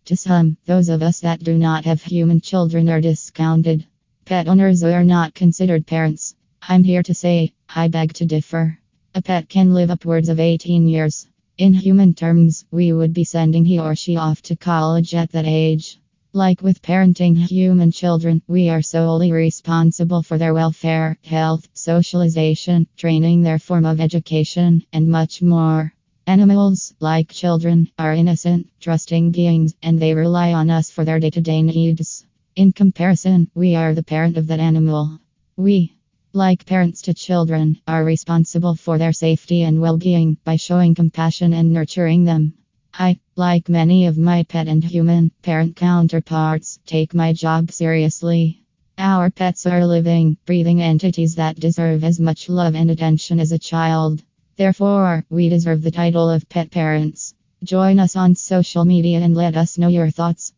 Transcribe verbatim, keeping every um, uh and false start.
To some, those of us that do not have human children are discounted. Pet owners are not considered parents. I'm here to say, I beg to differ. A pet can live upwards of eighteen years. In human terms, we would be sending he or she off to college at that age. Like with parenting human children, we are solely responsible for their welfare, health, socialization, training, their form of education, and much more. Animals, like children, are innocent, trusting beings, and they rely on us for their day-to-day needs. In comparison, we are the parent of that animal. We, like parents to children, are responsible for their safety and well-being by showing compassion and nurturing them. I, like many of my pet and human parent counterparts, take my job seriously. Our pets are living, breathing entities that deserve as much love and attention as a child. Therefore, we deserve the title of pet parents. Join us on social media and let us know your thoughts.